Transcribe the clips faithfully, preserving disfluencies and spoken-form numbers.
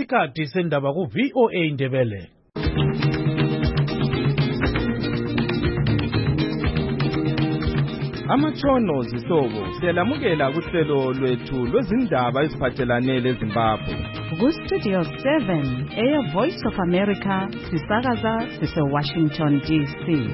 isikhathi sendaba ku V O A Ndebele. Amatshono zihlobo siyalamukela kuhlelo lwethu lwezindaba eziphathelane leZimbabwe. Ku Studio seven, Air Voice of America, sisakaza sise Washington D C.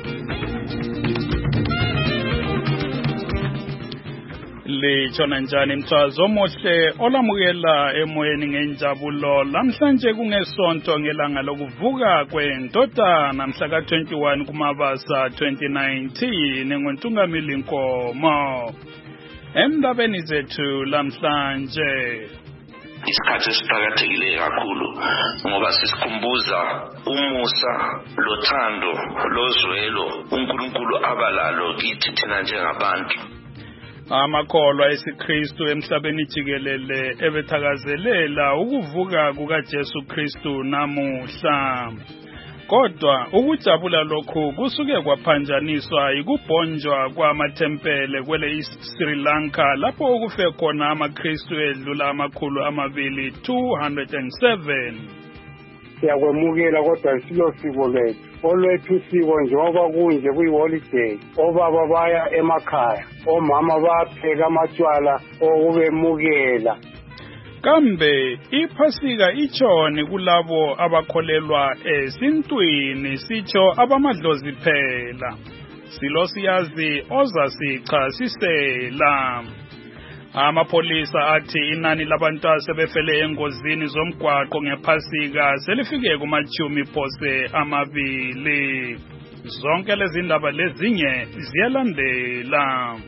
Litshona njani mthwazi omuhle olamukela emoyeni ngenjabulo lamhlanje kungesonto ngelanga lokuvuka kwendodana mhla ka twenty-one kuMabasa twenty nineteen ngontungamili Nkomo. Endabeni zethu lamhlanje isikhathi esiqhakathekile kakhulu ngoba sisikhumbuza umusa lothando lozwelo uNkulunkulu abalalo kithi thina njengabantu. Amakholwa esiKristu emhlabeni jikelele ebethakazelela ukuvuka kukaJesu Kristu namuhla. Kodwa ukujabula lokhu kusuke kwaphanjaniswa ikubhonjwa kwamathempele kwele Sri Lanka lapho okufe khona amaKristu edlula amakhulu amabili two hundred seven. Siyakwemukela kodwa silo siko lethu. Olwethu siko njengoba kunje kuyi-holiday, obaba baya emakhaya, omama bapheka amatshwala okubemukela. Kambe iphasika itshoni kulabo abakholelwa esintwini sitsho abamadlozi phela. Silo siyazi ozasichasisela. Amapolisa athi inani labantu asebefele engozini zomgwaqo ngephasika selifike kumachumi phose amabili. Zonke lezi ndaba lezinye ziyalandela.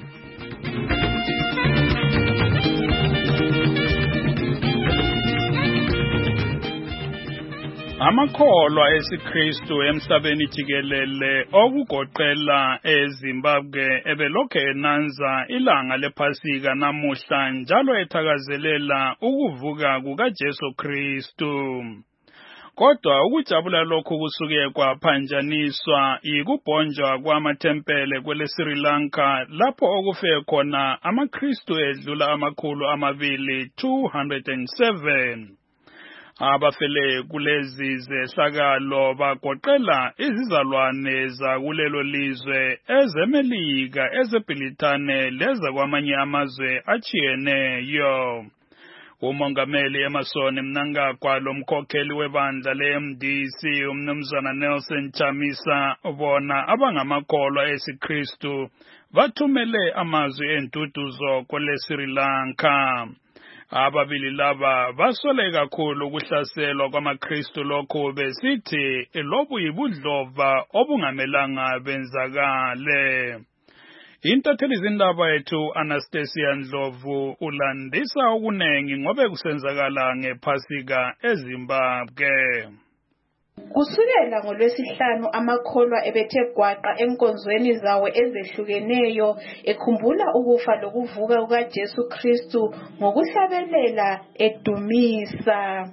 Amakholwa esiKristu emhlabeni jikelele okugoqela eZimbabwe ebelokhe enanza ilanga lephasika namuhla njalo ethakazelela ukuvuka kukaJesu Kristu. Kodwa ukujabula lokhu kusuke kwaphanjaniswa ikubhonjwa kwamathempele kwele Sri Lanka lapho okufe khona amaKristu edlula amakhulu amabili two hundred seven. Abafele kulezi zehlakalo bagoqela izizalwane zakulelo lizwe ezemelika ezeBrithani leza kwamanye amazwe achiyeneyo. Umongameli Emerson Mnangagwa lomkhokheli webandla le-M D C umnumzana Nelson Chamisa bona abangamakholwa esiKristu bathumele amazwi entuduzo kwele Sri Lanka. Ababili laba basole kakhulu ukuhlaselwa kwamaKristu lokho besithi lobu yibudlova obungamelanga benzakale. Intatheli zindaba yethu Anastasia Ndlovu ulandisa okunengi ngobe kusenzakala ngephasika eZimbabwe. Kusukela ngolwesihlanu amakholwa ebethe gwaqa enkonzweni zawo ezehlukeneyo ekhumbula ukufa lokuvuka kukaJesu Kristu ngokuhlabelela edumisa.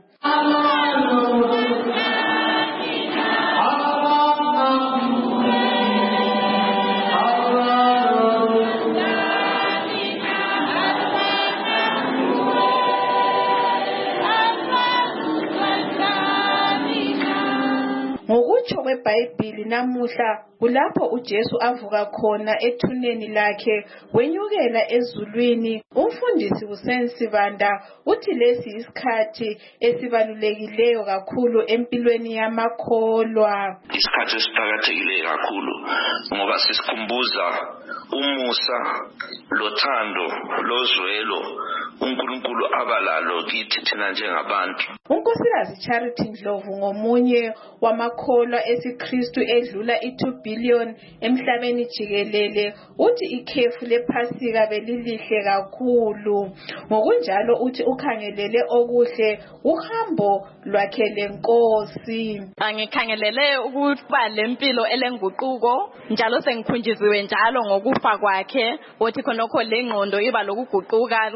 Ngokutsho kweBhayibhili namuhla kulapho uJesu avuka khona ethuneni lakhe wenyukela ezulwini. Umfundisi uSensibanda uthi lesi isikhathi esibalulekileyo kakhulu empilweni yamakholwa. Isikhathi esiqhakathekile kakhulu ngoba sisikhumbuza umusa lothando lozwelo uNkulunkulu abalalo kithi thina njengabantu. uNkosikazi Charity Ndlovu ngomunye wamakholwa esiKristu edlula i-two billion emhlabeni jikelele uthi ikhefu lephasika belilihle kakhulu. Ngokunjalo uthi ukhangelele okuhle uhambo lwakhe lenkosi. Angikhangelele ukuba lempilo elenguquko njalo sengikhunjiziwe njalo ngokufa kwakhe uthi khonokho lengqondo iba lokuguquka umcabango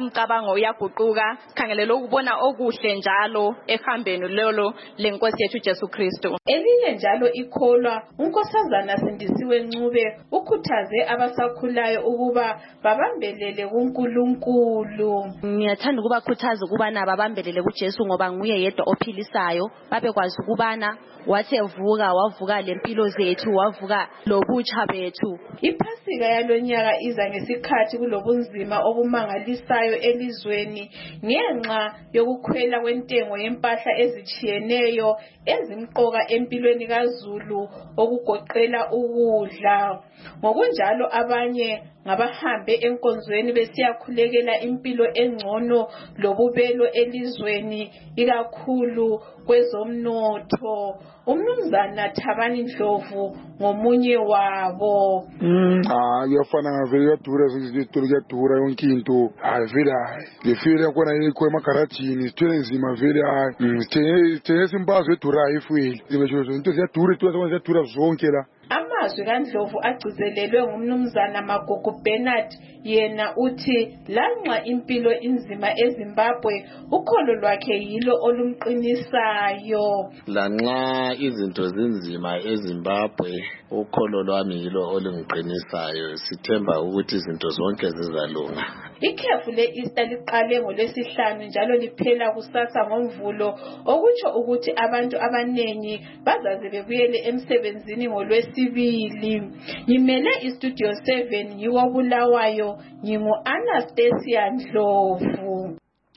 umcabango uyaguquka sikhangelela ukubona okuhle njalo ehambeni lelo lenkosi yethu Jesu Kristu. Elinye njalo ikholwa unkosazana Sindisiwe Ncube ukhuthaze abasakhulayo ukuba babambelele kuNkulunkulu. Ngiyathanda ukubakhuthaza ukubana babambelele kuJesu ngoba nguye yedwa ophilisayo, babekwazi ukubana wathi evuka wavuka lempilo zethu, wavuka lobutsha bethu. Iphasika yalonyaka iza ngesikhathi kulobunzima obumangalisayo elizweni ngenxa yokukhwela kwentengo yempahla ezitshiyeneyo ezimqoka empilweni kaZulu okugoqela ukudla. Ngokunjalo abanye ngabahambe enkonzweni besiyakhulekela impilo engcono lobubelo elizweni ikakhulu kwezomnotho. Umnumzana Thabani Ndlovu ngomunye wabo. Mm ah yafana ngavele yadura izitolo yadura yonke into avela ngifile kona yikho emagarajini sithele nzima vele hayi sithele simbazo edura ifueli ibesho into ziyadura into ziyadura zonke la. Amazwi kaNdlovu agcizelelwe ngumnumzana Magugu Bernard, yena uthi lanxa impilo inzima eZimbabwe ukholo lwakhe yilo olumqinisayo. Lanxa izinto zinzima eZimbabwe ukholo lwami yilo olungiqinisayo, sithemba ukuthi izinto zonke zizalunga. Ikhefu le-Easter liqale ngolwesihlanu njalo liphela kusasa ngoMvulo, okutsho ukuthi abantu abanengi bazaze bebuyele emsebenzini ngolwesibili. Ngimele iStudio seven yiwo Bulawayo, ngingu-Anastasia Ndlovu.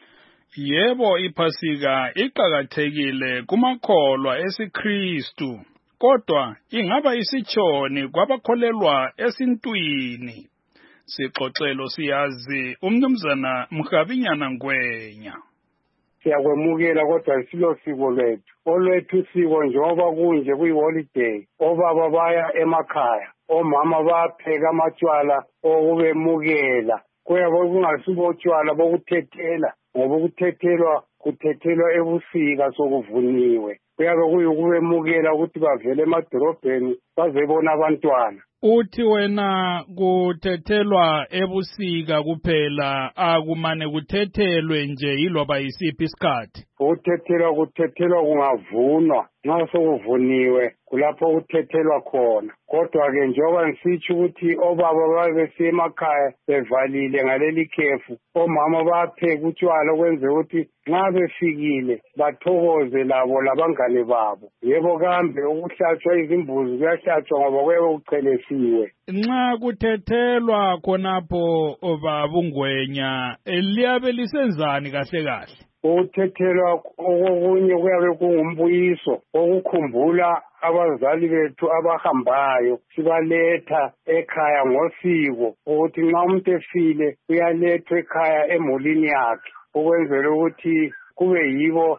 Yebo, iphasika iqhakathekile kumakholwa esiKristu, kodwa ingaba isitshoni kwabakholelwa esintwini. Sixoxelo siyazi umnumzana Mhabinyana Ngwenya. Siyakwemukela kodwa silo siko lethu. Olwethu siko njengoba kunje kuyi-holiday, obaba baya emakhaya, omama bapheka amatshwala okubemukela. Kuyabe kungasibo utshwala bokuthethela, ngoba ukuthethelwa kuthethelwa ebusika sokuvuniwe. Kuyabe kuyukubemukela ukuthi bavele emadorobheni bazebona abantwana. Uthi wena kuthethelwa ebusika kuphela, akumane kuthethelwe nje yiloba yisiphi isikhathi? Ukuthethelwa kuthethelwa kungavunwa, nxa sokuvuniwe kulapho kuthethelwa khona. Kodwa-ke njengoba ngisitsho ukuthi obaba babe besiya emakhaya bevalile ngaleli khefu, omama bapheka utshwala ukwenza ukuthi nxa befikile bathokoze labo labangane babo. Yebo kambe ukuhlatshwa izimbuzi kuyahlatshwa ngoba kuyabe kuchelesiwe. Nxa kuthethelwa khonapho babungwenya liyabe lisenzani kahle kahle? Ukuthethelwa okunye kuyabe kungumbuyiso okukhumbula abazali bethu abahambayo, sibaletha ekhaya ngosiko ukuthi nxa umuntu efile uyalethwa ekhaya emulini yakhe ukwenzela ukuthi kube yibo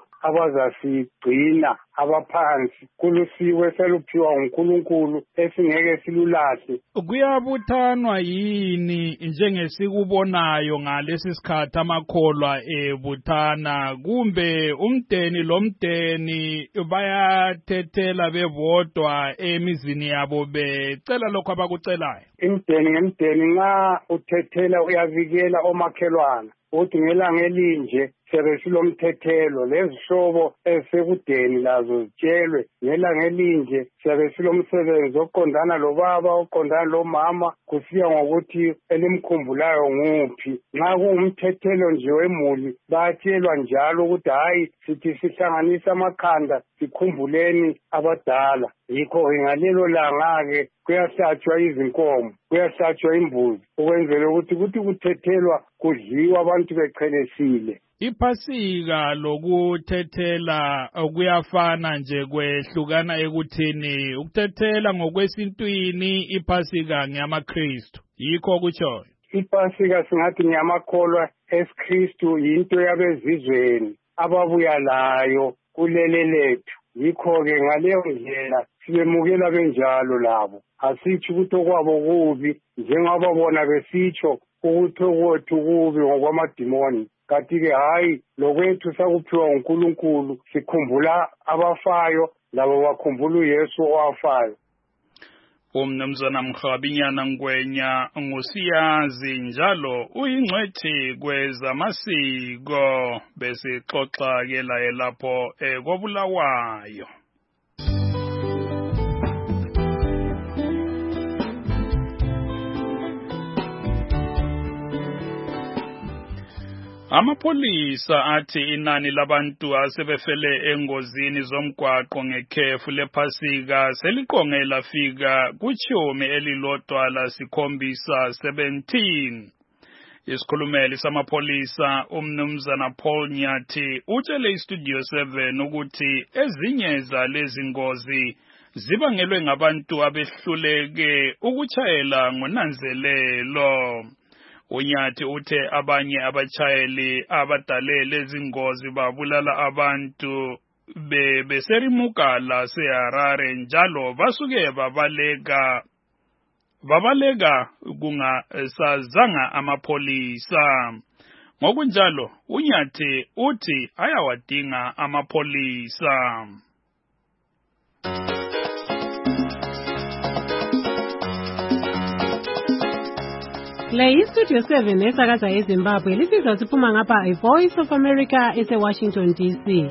abazasigcina abaphansi kulusiko eseluphiwa uNkulunkulu esingeke silulahle. Kuyabuthanwa yini njengesikubonayo ngalesi sikhathi amakholwa ebuthana, kumbe umdeni lomdeni bayathethela bebodwa emizini yabo becela lokho abakucelayo? Imdeni ngemdeni nxa uthethela uyavikela omakhelwana uthi ngelanga elinje siyabe silomthethelo, lezihlobo ezisekudeni lazo zitshelwe ngelanga elinje siyabe silomsebenzi oqondana lobaba oqondana lomama kusiya ngokuthi elimkhumbulayo nguphi. Nxa kungumthethelo nje wemuli bayatshelwa njalo ukuthi hayi sithi sihlanganisa amakhanda sikhumbuleni abadala. Yikho ngalelo langa-ke kuyahlatshwa izinkomo, kuyahlatshwa imbuzi ukwenzela ukuthi kuthi kuthethelwa kudliwa abantu bechelesile. Iphasika lokutethela kuyafana nje kwehlukana ekuthini ukutethela ngokwesintwini, iphasika ngeyamaKristu. Yikho kutshoyo iphasika singathi ngeyamakholwa esiKristu, yinto yabezizweni ababuya layo kulele lethu. Yikho-ke ngaleyo ndlela sibemukela benjalo labo. Asitsho ukuthi okwabo kubi njengoba bona besitsho ukuthi okwethu kubi ngokwamadimoni. Kanti-ke hayi, lokwethu sakuphiwa uNkulunkulu, sikhumbula abafayo labo bakhumbula uYesu owafayo. Umnumzana Mkhabinyana Ngwenya ngusiyazi njalo uyingcwethi kwezamasiko bese xoxa ke la lapho ekobulawayo. Amapolisa athi inani labantu asebefele engozini zomgwaqo ngekhefu lephasika seliqonge lafika kuchumi elilodwa lasikhombisa seventeen. Isikhulumeli samapolisa umnumzana Paul Nyathi utshele iStudio seven ukuthi ezinye zalezi ngozi zibangelwe ngabantu abehluleke ukuchayela ngonanzelelo. Unyathi uthe abanye abachayeli abadale lezi ngozi babulala abantu be beserimuka la seHarare njalo basuke babaleka babaleka kungasazanga amapolisa. Ngokunjalo Unyathi uthi ayawadinga amapolisa. Le iStudio seven esakaza eZimbabwe lifika siphuma ngapha iVoice of America eseWashington D C.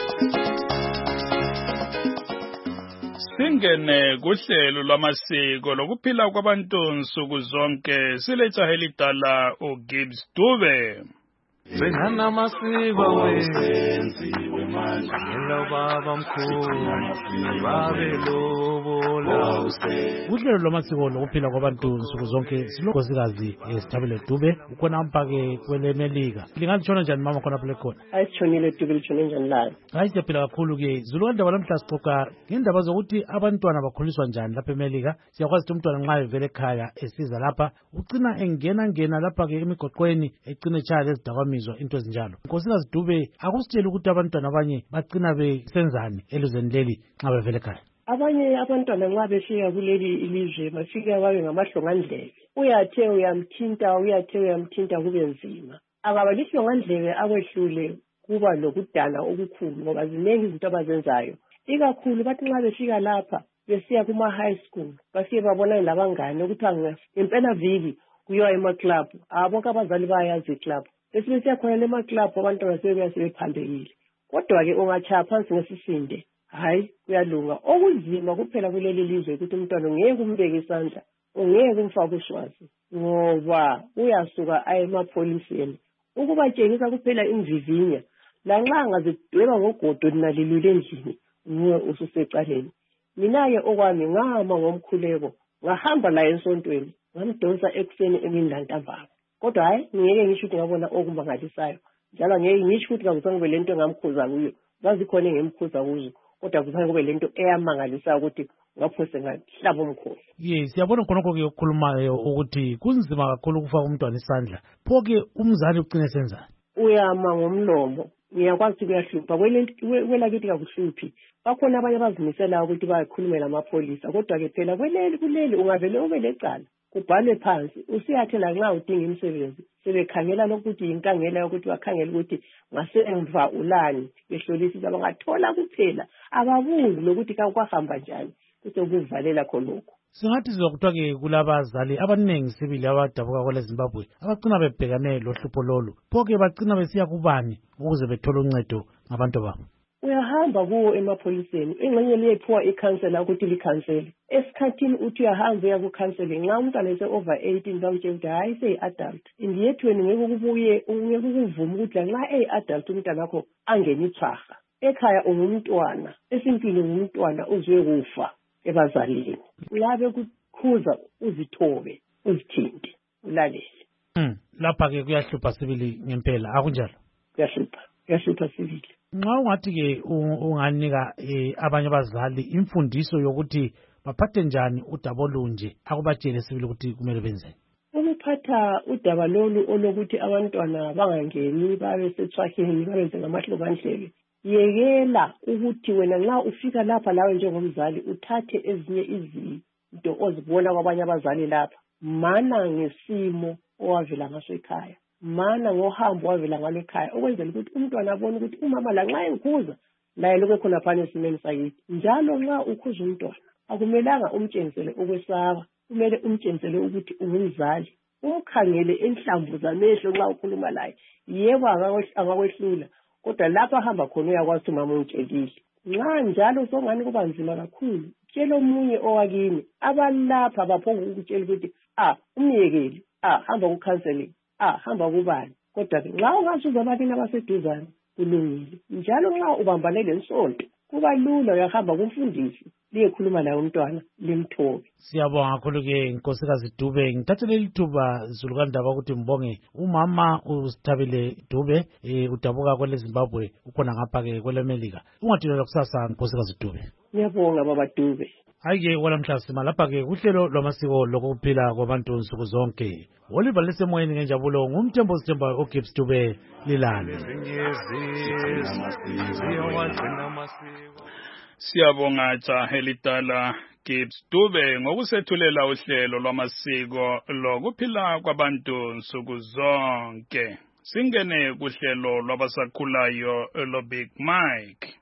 Singene kuhlelo lwamasiko lokuphila kwabantu nsuku zonke siletha helidala uGibbs Dube. Benhana masiko wenziwe manje ngelo baba mkhulu babe lobola uhlelo lwamasiko lokuphila kwabantu nsuku zonke silogosikazi esithabile Dube ukhona ampake kwele Melika lingatshona njani mama khona phela khona ayitshonile Dube litshone njani la hayi siyaphila kakhulu ke zilondaba namhla sixoxa ngendaba zokuthi abantwana bakhuliswa njani lapha eMelika siyakwazi ukuthi umntwana nxa evele ekhaya esiza lapha ucina engena ngena lapha ke emigoqweni ecine echaya lezidakamizwa into ezinjalo nkosikazi Dube akusitshela ukuthi abantwana abanye bacina besenzani elizweni leli nxa bevele ekhaya abanye abantwana nxa befika kuleli ilizwe bafika babe ngamahlongandlebe uyathe uyamthinta uyathe uyamthinta kube nzima akaba lihlongandlebe akwehlule kuba lokudana okukhulu ngoba ziningi izinto abazenzayo ikakhulu bathi nxa befika lapha besiya kuma high school bafike babona labangane ukuthi ngempela viki kuyiwa ema club abonke abazali bayazi club besibesiya khona ema club abantwana sebeyasebephambekile kodwa ke ungachaya phansi ngesisinde hayi kuyalunga okunzima kuphela kuleli lizwe ukuthi umntwana ngeke umbeke isandla ungeke umfake uswazi ngoba uyasuka aye emapholiseni ukubatshengisa kuphela imvivinya lanxa angazidweba ngogodo linalilule endlini nguwe ususecaleni. Mina-ke okwami ngama ngomkhuleko ngahamba la esontweni ngamdonsa ekuseni emini lantambama kodwa hayi ngeke ngisho ukuthi ngabona okumbangalisayo njalo ngeke ngisho ukuthi kakuzange kube lento engamkhuza kuyo zazikhona engemkhuza kuzo kodwa kuzange kube lento eyamangalisayo ukuthi ngaphose ngahlaba umkhosi. Ye siyabona khonokho ke ukukhulumayo ukuthi kunzima kakhulu ukufaka umntwana isandla pho ke umzali ucine senzani uyama ngomlomo ngiyakwazi ukuthi kuyahlupha kwelakithi kakuhluphi bakhona abanye abazimiselayo ukuthi bayakhulumela amapholisa kodwa ke phela kweleli kuleli ungavele ube lecala kubhalwe phansi usiyathela nxa udinga imisebenzi sebekhangela lokuthi yinkangela yokuthi bakhangela ukuthi ngasemva ulani behlolisisa bangathola kuphela ababuzi lokuthi kwahamba njani kusokuvalela khonokho. Singathi sizokuthiwa ke kulabazali abaningi sibili abadabuka kwele Zimbabwe abagcina bebhekane lohlupho lolu pho ke bagcina besiya kubani ukuze bethole uncedo ngabantu babo. Uyahamba kuwo emapholiseni ingxenye liyephiwa ikhansela ukuthi likhansele esikhathini uthi uyahamba uya kukhansele nxa umntwana ese over eighteen bamtshela ukuthi hayi seyi-adult indiyethweni ngeke kubuye ungeke ukuvuma ukuthi lanxa eyi-adult umntwana wakho angene ithwaha ekhaya ungumntwana esimpini ungumntwana uzwe kufa ebazalini ngabe kukhuza uzithobe uzithinte ulalele. Hmm lapha ke kuyahlupha sibili ngempela akunjalo kuyahlupha kuyahlupha sibili. Nxa ungathi ke unganika abanye abazali imfundiso yokuthi baphathe njani udaba olunje akubatshele sibili ukuthi kumele benzeni. Ukuphatha udaba lolu olokuthi abantwana bangangeni babe sethwaheni babenze ngamahlobandlebe yekela ukuthi wena nxa ufika lapha lawe njengomzali uthathe ezinye izinto ozibona kwabanye abazali lapha mana ngesimo owavela ngaso ekhaya mana ngohambo wavela ngalo ekhaya ukwenzela ukuthi umntwana abone ukuthi umama la nxa engikhuza laye lokho khona phana esimeni sakithi njalo nxa ukhuza umntwana akumelanga umtshenzele ukwesaba, kumele umtshenzele ukuthi ungumzali. Umkhangele enhlamvu zamehlo nxa ukhuluma laye. Yebo angakwehlula, kodwa lapha hamba khona uyakwazi ukuthi mama ungitshelile. Nxa njalo songani kuba nzima kakhulu, tshela omunye owakini abalapha baphonga ukutshela ukuthi ah umyekeli, ah hamba ku counseling, ah hamba kubani. Kodwa nxa ungasuza abakini abaseduzane kulungile. Njalo nxa ubambane lensonto kuba lula uyahamba kumfundisi liyekhuluma naye umntwana limthobe. Siyabonga kakhulu ke Nkosikazi Dube. Ngithathele lithuba Zulukandaba ukuthi mbonge umama uSithabile Dube eh udabuka kwele Zimbabwe ukhona ngapha ke kwele Melika. Ungadilela kusasa Nkosikazi Dube. Ngiyabonga baba Dube. Hayike walamhla sima lapha ke kuhlelo lwamasiko lokuphila kwabantu nsuku zonke. Oliver lesemoyeni ngenjabulo ngumthembo Sithemba oGibbs Dube lilana. Siyabonga jahe lidala Gibbs Dube ngokusethulela uhlelo lwamasiko lokuphila kwabantu nsuku zonke. Singene kuhlelo lwabasakhulayo lo Big Mike.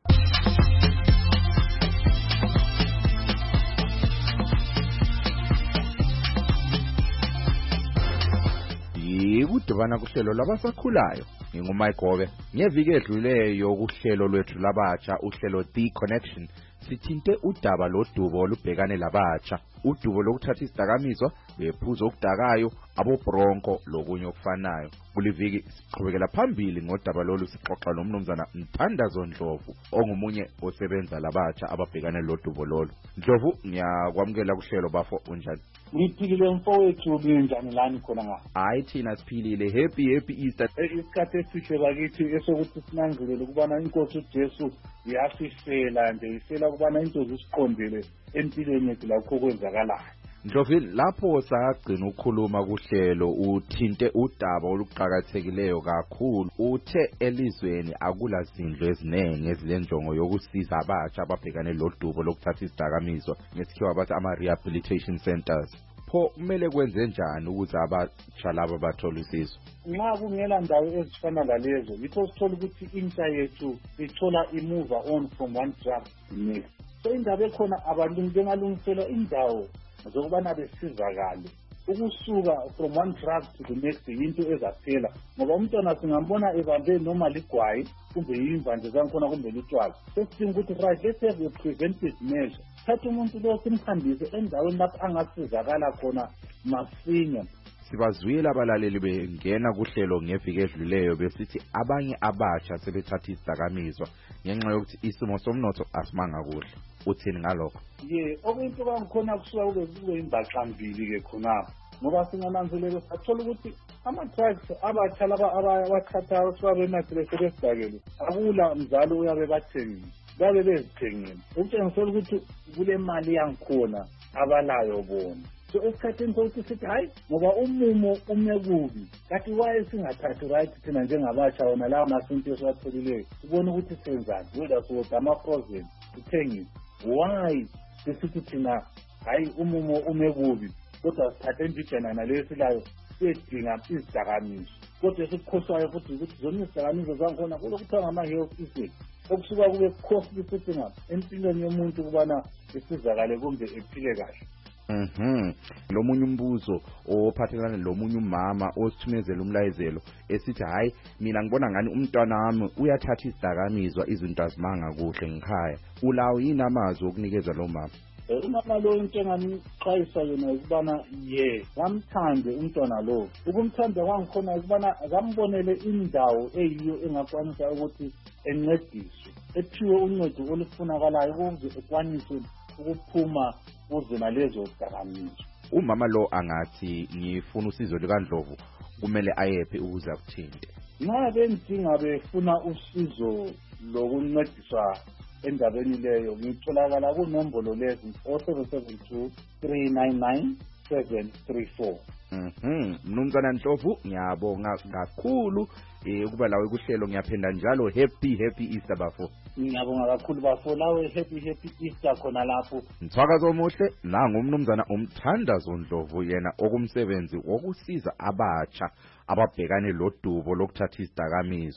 Yikudibana kuhlelo labasakhulayo. Ngingumike Gobe. Ngeviki edluleyo kuhlelo lwethu labatsha uhlelo The Connection sithinte udaba lodubo olubhekane labatsha. Udubo lokuthatha isidakamizwa bephuzo okudakayo abobronko lokunye okufanayo. Kuliviki siqhubekela phambili ngodaba lolu sixoxa nomnumzana Nthandazo Ndlovu ongumunye osebenza labatsha ababhekane lodubo lolu. Ndlovu ngiyakwamukela kuhlelo bafo unjani? Ngiphilile mfowethu kunjani lani khona nga? Hayi thina siphilile. Happy happy Easter. Isikhathi esihle bakithi esokuthi sinanzelele ukubana inkosi uJesu yasifela nje ifela ukubana into zisiqondele empilweni yethu lakho kwenzakalayo. Ndlovu lapho sagcina ukukhuluma kuhlelo uthinte udaba oluqhakathekileyo kakhulu. Uthe elizweni akula zindlu ezinenge ezilenjongo yokusiza abatsha ababhekane lodubo lokuthatha isidakamizwa ngesikhiwa bathi ama rehabilitation centers. Pho kumele kwenze njani ukuze abatsha laba bathole usizo? Nxa kungela ndawo ezifana lalezo yikho sithola ukuthi intsha yethu ithola imove on from one drug to next. So indaba ekhona abantu njengalungisela indawo zokubana besizakale ukusuka from one drug to the next into ezaphela ngoba umntwana singambona ebambe noma ligwayi kumbe imvanje zankhona kumbe litshwala sesidinga ukuthi right let's have a preventive measure. Thatha umuntu lo simhambise endaweni lapho angasizakala khona masinya. Sibazwile abalaleli bengena kuhlelo ngeviki edluleyo besithi abanye abatsha sebethatha isidakamizwa ngenxa yokuthi isimo somnotho asimanga kuhle. Uthini ngalokho? Ye okuyinto kangikhona kusuka kube kube imbaxambili ke khonapho ngoba singananzelele sathola ukuthi ama-drugs abatsha laba abathathayo suka benathile sebesidakele akula mzali uyabe bathengile babe bezithengile okutshengisela ukuthi kule mali yangikhona abalayo bona. So esikhathini sokuthi sithi hayi ngoba umumo ume kubi kanti waye singathathi right thina njengabatsha wona lawo masinto esiwatholileyo sibone ukuthi senzani whether siwotha ama-frozen sithengile. Why sisithi thina hayi umumo ume kubi kodwa sithathe imbijana naleyo silayo sedinga izidakamizwa kodwa esikukhosayo futhi ukuthi zona izidakamizwa zankhona kulokuthiwa ngama-health effects okusuka kube costly futhi ngapha empilweni yomuntu ukubana esizakale kumbe ephile kahle. Mhm. Lomunye umbuzo ophathelana lomunye umama osithumezela umlayezelo esithi hayi mina ngibona ngani umntwana wami uyathatha isidakamizwa izinto azimanga kuhle ngikhaya. Ulawo yini amazwi okunikezwa lo mama? Umama lo into enganiqhayisa yona ukubana ye ngamthande umntwana lo. Ukumthanda kwangikhona ukubana akambonele indawo eyiyo engakwanisa ukuthi encediswe ethiwe uncedo olufunakalayo ukuze ekwanise ukuphuma kuze nalezo zidakamizwa. Umama lo angathi ngifuna usizo likaNdlovu kumele ayephi ukuze akuthinte? Nxa bendinga befuna usizo lokuncediswa endabeni leyo ngitholakala kunombolo lezi zero seven seven two three nine nine seven three four. Mhm. Mnumzana Ndlovu ngiyabonga kakhulu eh ukuba lawe kuhlelo ngiyaphinda njalo happy happy Easter bafo. Ngiyabonga kakhulu bafo lawe happy happy Easter khona lapho. Mthwakazo omuhle nangumnumzana uMthandazo Ndlovu yena okumsebenzi wokusiza abatsha ababhekane lodubo lokuthatha isidakamizwa.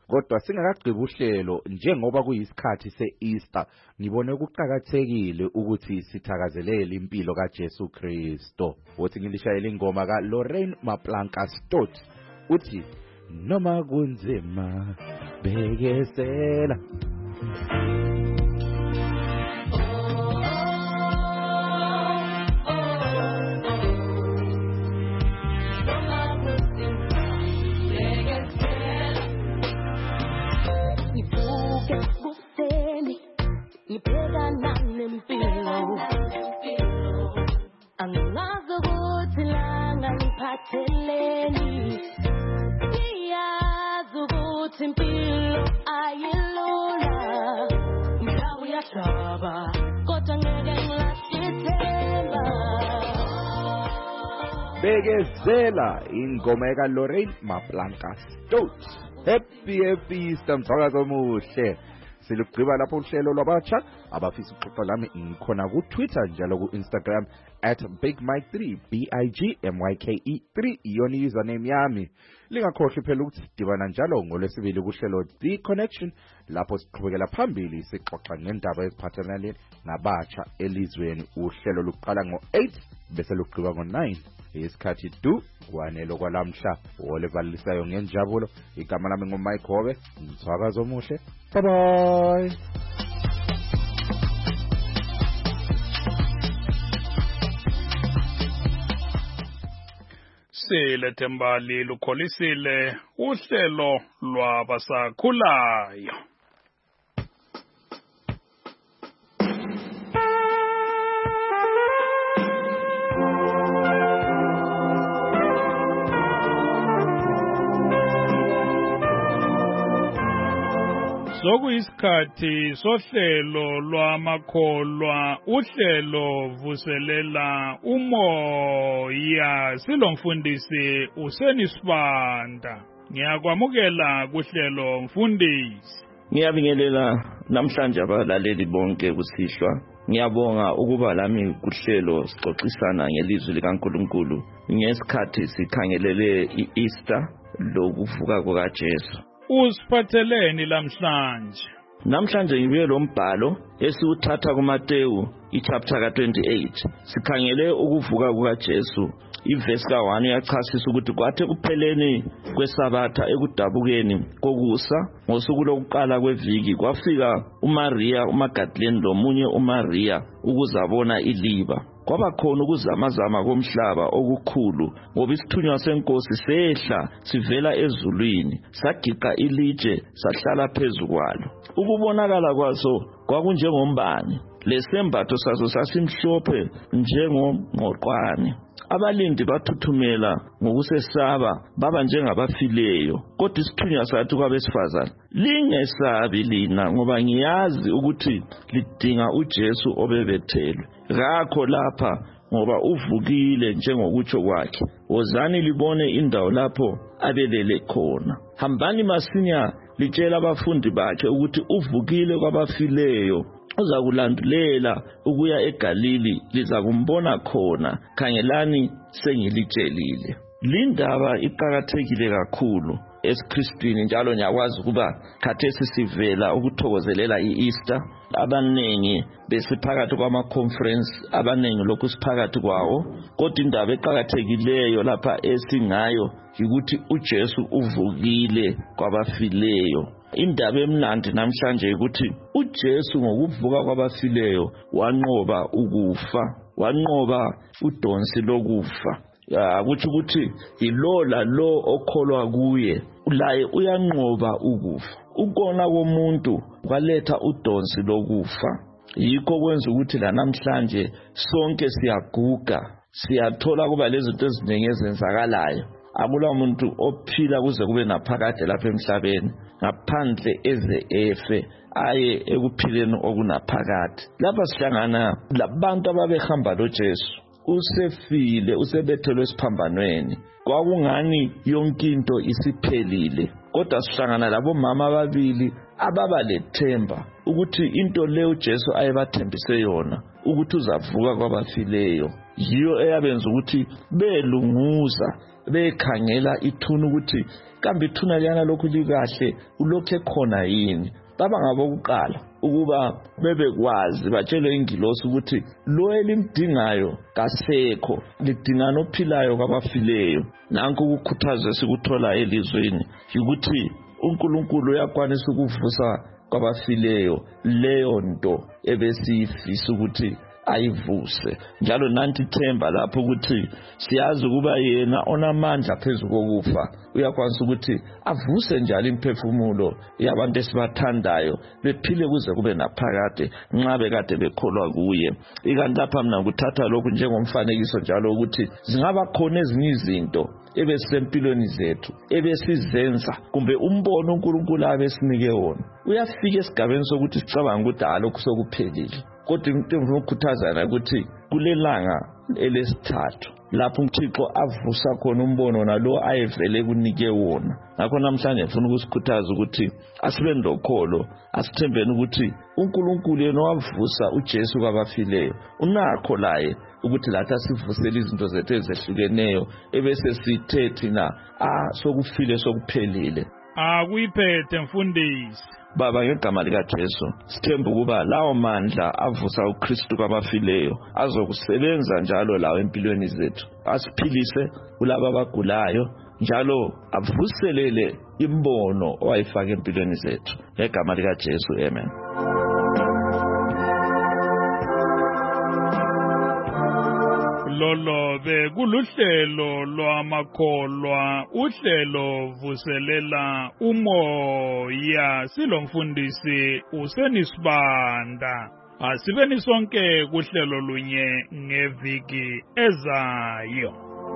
kodwa singakagqibi uhlelo njengoba kuyisikhathi se-Easter ngibone kuqhakathekile ukuthi sithakazelele impilo kaJesu Kristo. Uthi ngilishayela ingoma kaLorraine Maplanka Stott uthi noma kunzima bekezela. Bekezela ingoma eka Lorraine Maplanka Stott. Happy happy Easter mthakazo omuhle. Silugqiba lapho uhlelo lwabatsha abafisa uxoxa lami ngikhona ku Twitter njalo ku Instagram at big mike three b i g m y k e three iyona username yami. Lingakhohlwa phela ukuthi sidibana njalo ngolwesibili kuhlelo The Connection lapho siqhubekela phambili sixoxa ngendaba eziphathelene nabatsha elizweni. Uhlelo luqala ngo eight bese lugqiba ngo nine. Isikhathi du kwanelo kwalamhla olevalisayo ngenjabulo. Igama lami nguMike Hobe. Mthakazo omuhle. Bye bye. Silethe mbali lukholisile uhlelo lwabasakhulayo. Sokuyisikhathi sohlelo lwamakholwa uhlelo vuselela umoya silomfundisi usenisibanda. Ngiyakwamukela kuhlelo mfundisi. Ngiyabingelela namhlanje abalaleli bonke kusihlwa. Ngiyabonga ukuba lami kuhlelo sixoxisana ngelizwi likaNkulunkulu ngesikhathi sikhangelele iEaster lokuvuka kukaJesu. Usiphatheleni lamhlanje? Namhlanje ngibuye lo mbhalo esiwuthatha kuMateyu ichapter ka twenty-eight. Sikhangele ukuvuka kukaJesu. Iverse ka one yachasisa ukuthi kwathe kupheleni kwesabatha ekudabukeni kokusa ngosuku lokuqala kweviki kwafika uMaria uMagdalene lomunye uMaria ukuzabona iliba. Kwaba khona ukuzamazama komhlaba okukhulu ngoba isithunywa senkosi sehla sivela ezulwini sagiqa ilitshe sahlala phezulu kwalo. Ukubonakala kwaso kwakunjengombane, lesembatho saso sasimhlophe njengongqoqwane. Abalindi bathuthumela ngokusesaba baba njengabafileyo. Kodwa isithunywa sathi kwabesifazane, lingesabi lina ngoba ngiyazi ukuthi lidinga uJesu obebethelwe. Ngakho lapha ngoba uvukile njengokutsho kwakhe. Wozani libone indawo lapho abelele khona. Hambani masinya litshela abafundi bakhe ukuthi uvukile kwabafileyo. Uza kulandulela ukuya eGalili liza kumbona khona. Khangelani sengilitshelile. Lindaba iqhakathekile kakhulu esiKristwini njalo ngiyakwazi ukuba khathesi sivela ukuthokozelela iEaster. Abanengi besiphakathi kwama conference, abanengi lokhu siphakathi kwawo. Kodwa indaba eqhakathekileyo lapha esingayo ukuthi uJesu uvukile kwabafileyo. Indaba emnandi namhlanje ukuthi uJesu ngokuvuka kwabafileyo wanqoba ukufa, wanqoba udonsi lokufa. Ya kuthi ukuthi ilola lo okholwa kuye laye uyanqoba ukufa. Ukona komuntu kwaletha udonsi lokufa. Yikho kwenza ukuthi la namhlanje sonke siyaguga, siyathola kuba lezinto eziningi ezenzakalayo. Akula umuntu ophila kuze kube naphakade lapha emhlabeni ngaphandle eze efe aye ekuphileni okunaphakade. Lapha sihlangana labantu ababehamba loJesu. Usefile, usebethelwe esiphambanweni. Kwakungani yonke into isiphelile. Kodwa sihlangana labo mama ababili ababa lethemba ukuthi into leyo uJesu ayebathembise yona ukuthi uzavuka kwabafileyo yiyo eyabenza ukuthi belunguza bekhangela ithuna ukuthi kambe ithuna liyana lokhu likahle ulokhu ekhona yini. Baba ngabokuqala ukuba bebekwazi batshelwe ingilosi ukuthi lo elimdingayo kasekho, lidingana ophilayo kwabafileyo. Nanku ukukhuthaza sikuthola elizweni ukuthi uNkulunkulu uyakwanisa ukuvusa kwabafileyo leyo nto ebesifisa ukuthi ayivuse. Njalo nanti themba lapho ukuthi siyazi ukuba yena onamandla phezulu kokufa uyakwanisa ukuthi avuse njalo imphefumulo yabantu esibathandayo bephile kuze kube naphakade nxa bekade bekholwa kuye. Ikanti lapha mina ngikuthatha lokhu njengomfanekiso njalo ukuthi zingaba khona ezinye izinto ebesempilweni zethu ebesizenza kumbe umbono uNkulunkulu abesinike wona uyafika esigabeni sokuthi sicabanga ukuthi alokhu sokuphelile. Kodwa into engikukhuthazana ukuthi kulelanga elesithathu lapho uThixo avusa khona umbono nalo ayevele kunike wona. Ngakho namhlanje ngifuna ukusikhuthaza ukuthi asibe ndokholo, asithembeni ukuthi uNkulunkulu yena wavusa uJesu kwabafileyo unakho laye ukuthi lathi asivusele izinto zethu ezehlukeneyo ebese sithe thina ah sokufile sokuphelile. Akuyiphethe mfundisi. Baba ngegama lika Jesu sithemba ukuba lawo mandla avusa uKristu kwabafileyo azokusebenza njalo lawo empilweni zethu, asiphilise kulabo abagulayo njalo avuselele imbono owayifaka empilweni zethu ngegama lika Jesu, amen. Lolo be kuluhlelo lwamakholwa, uhlelo vuselela umoya, silomfundisi uSenisibanda. Asibeni sonke kuhlelo lunye ngeviki ezayo.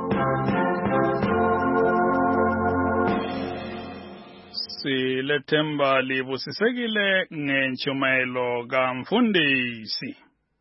Silethemba libusisekile ngentshumayelo kamfundisi.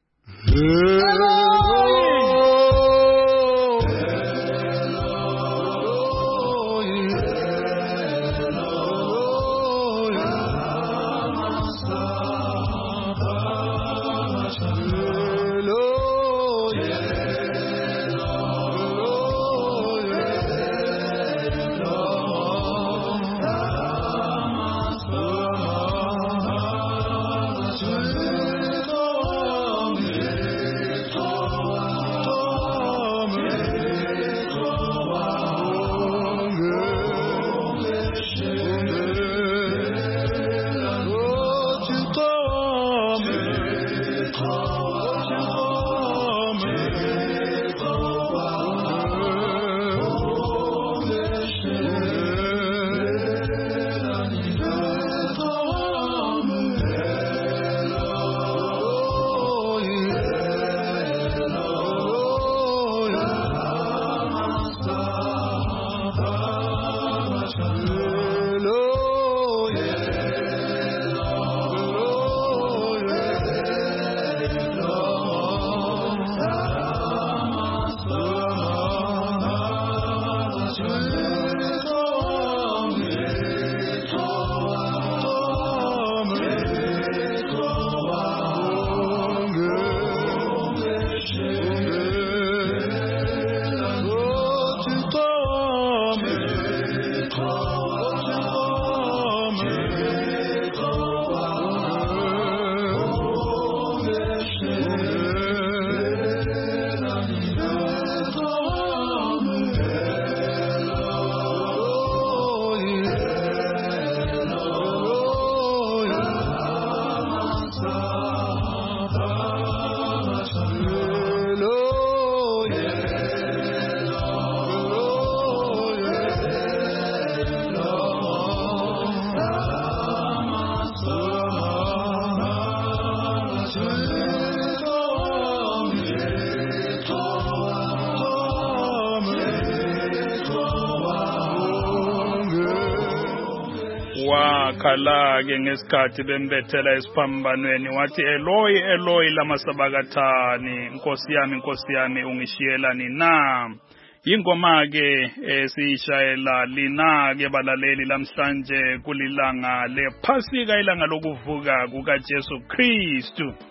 Wakhala ke ngesikhathi bembethela esiphambanweni wathi Eloi Eloi lama sabakathani, Nkosi yami Nkosi yami ungishiyelani na. Ingoma ke esishayela lina ke balaleli lamhlanje kulilanga lePhasika, ilanga lokuvuka kukaJesu Kristu.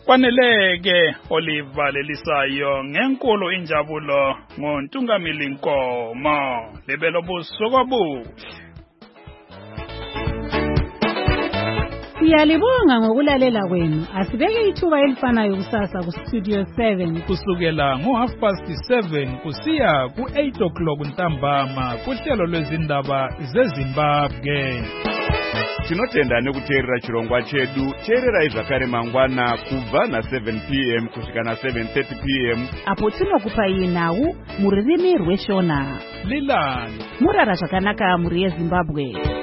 Kwaneleke olivalelisayo ngenkulu injabulo ngoNtungamili Nkomo lebelo busuku obuhle. Siyalibonga ngokulalela kwenu. Asibeke ithuba elifanayo kusasa ku Studio seven kusukela ngo half past seven kusiya ku eight o'clock ntambama kuhlelo lwezindaba zeZimbabwe. Tinotenda nekuteerera chirongwa chedu. Teerera zvakare mangwana kubva na seven p m kusvika na seven thirty p m apo tinokupai nhau mururimi rweshona. Lilani murara zvakanaka muri yeZimbabwe.